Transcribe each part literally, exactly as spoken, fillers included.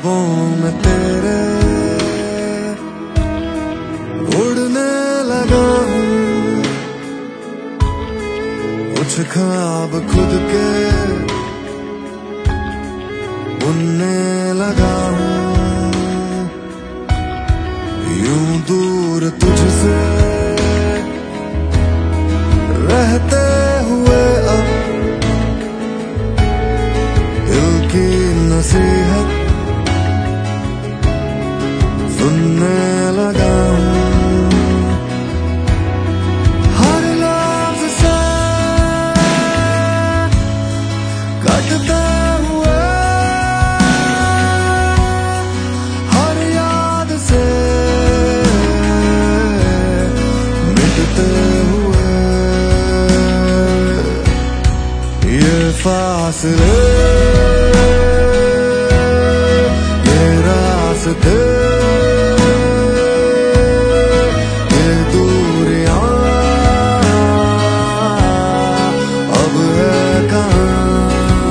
ख्वाबों में तेरे उड़ने लगा हूँ, कुछ ख्वाब खुद के बुनने लगा हूँ। यूं दूर तुझसे रहते हुए अब दिल की नसीहत सुनने लगा हूँ। हर लफ्ज़ से कटते हुए, हर याद से मिटते हुए, ये फासले ये रास्ते ये दूरियां अब है कहाँ।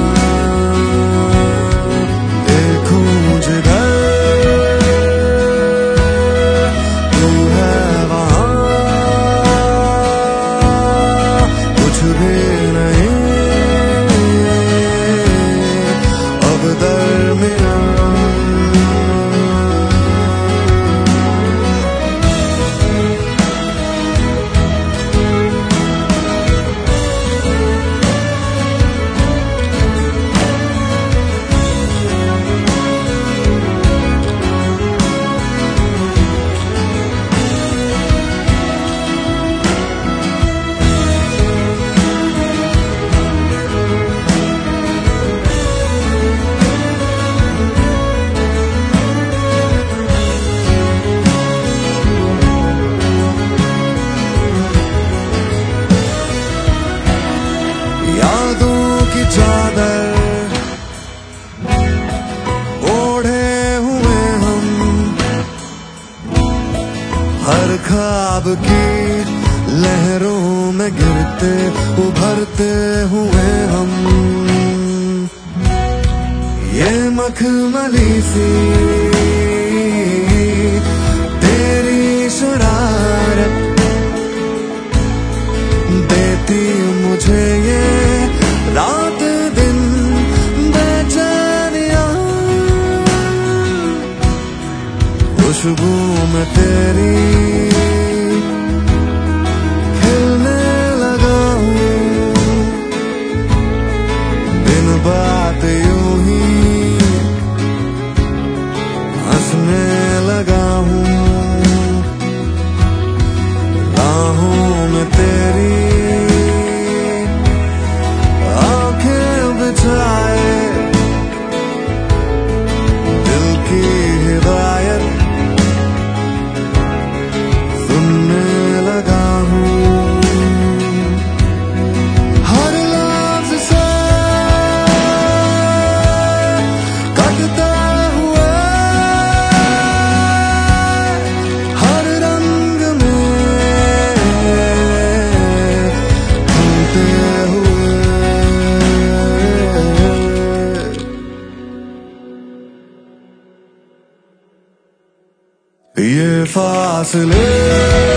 देखूं जिधर तू है वहाँ, कुछ भी नहीं अब दरमियाँ। यादों की चादर ओढ़े हुए हम, हर ख्वाब की लहरों में गिरते उभरते हुए हम। ये मखमली सी तेरी शरारत देती मुझे ये रात दिन बेचैनियां। खुशबू में तेरी खिलने लगा हूँ, दिन बात यूं ही हंसने लगा हूँ। राहों में तेरी दिल की हिदायत सुनने लगा हूँ। हर लफ्ज़ से कटते हुए, हर रंग में घूमते हुए, ये फासले